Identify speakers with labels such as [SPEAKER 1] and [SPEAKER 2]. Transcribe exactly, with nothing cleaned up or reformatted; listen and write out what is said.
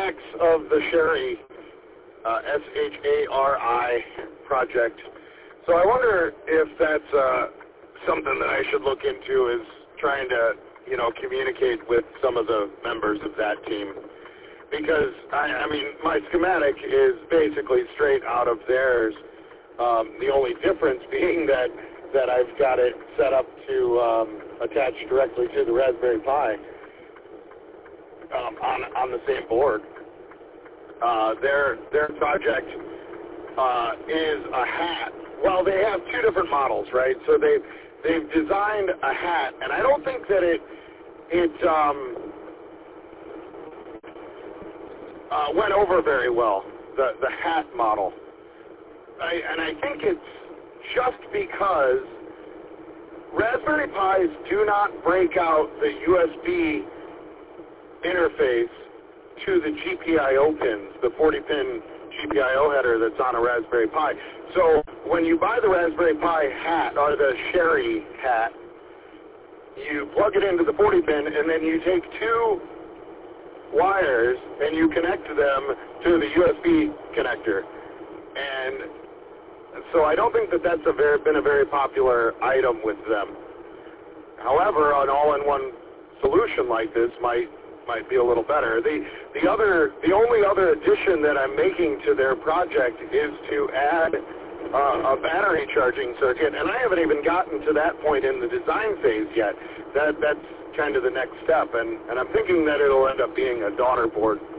[SPEAKER 1] Max of the Shari, uh, S H A R I project. So I wonder if that's uh, something that I should look into, is trying to, you know, communicate with some of the members of that team. Because, I, I mean, my schematic is basically straight out of theirs. Um, the only difference being that, that I've got it set up to um, attach directly to the Raspberry Pi um, on, on the same board. Uh, their, their project uh, is a hat. Well, they have two different models, right? So they, they've designed a hat, and I don't think that it, it um, uh, went over very well, the, the hat model. I, and I think it's just because Raspberry Pis do not break out the U S B interface to the G P I O pins, the forty pin G P I O header that's on a Raspberry Pi. So when you buy the Raspberry Pi hat, or the Shari hat, you plug it into the forty pin, and then you take two wires and you connect them to the U S B connector. And so I don't think that that's a very, been a very popular item with them. However, an all-in-one solution like this might might be a little better. The the other the only other addition that I'm making to their project is to add uh, a battery charging circuit, and I haven't even gotten to that point in the design phase yet. That that's kind of the next step, and, and I'm thinking that it'll end up being a daughter board